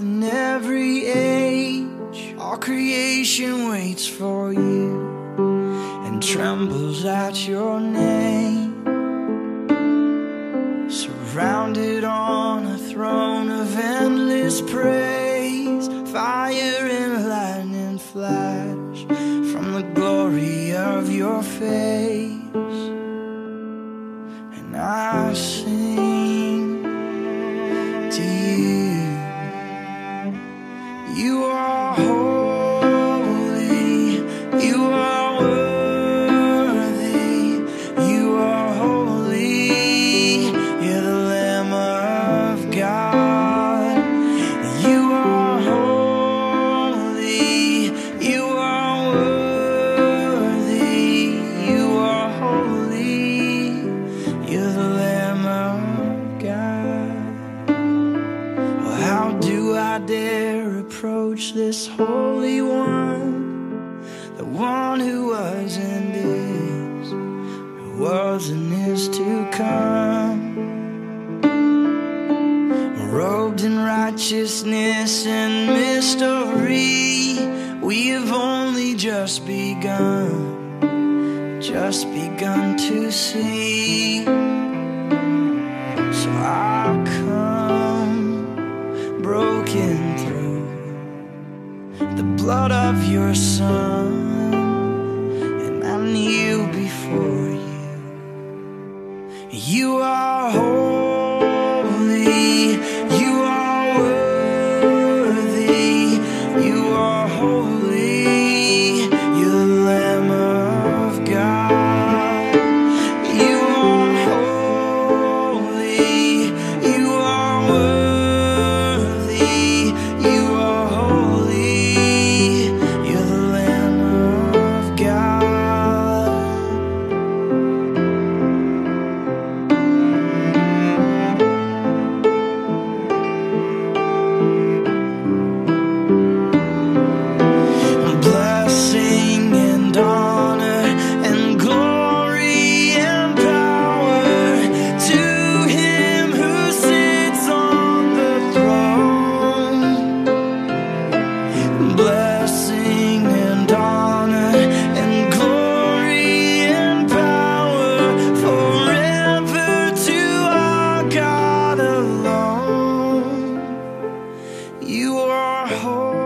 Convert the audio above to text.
in every age. All creation waits for you and trembles at your name. Surrounded on a throne of endless praise, fire and lightning flash from the glory of your face. And I sing to you. You are holy, you are worthy, you are holy, you're the Lamb of God. You are holy, you are worthy, you are holy, you're the Lamb of God. Well, how do I dare approach this Holy One, the one who was and is, who was and is to come, robed in righteousness and mystery. We have only just begun to see. So I come broken through the blood of your Son, and I kneel before you. You are holy, you are worthy, you are holy, you're the Lamb of God. You are holy, you are worthy, you are holy, you're the Lamb of God. Blessing and honor and glory and power to him who sits on the throne. Blessing and honor and glory and power forever to our God alone. You are holy.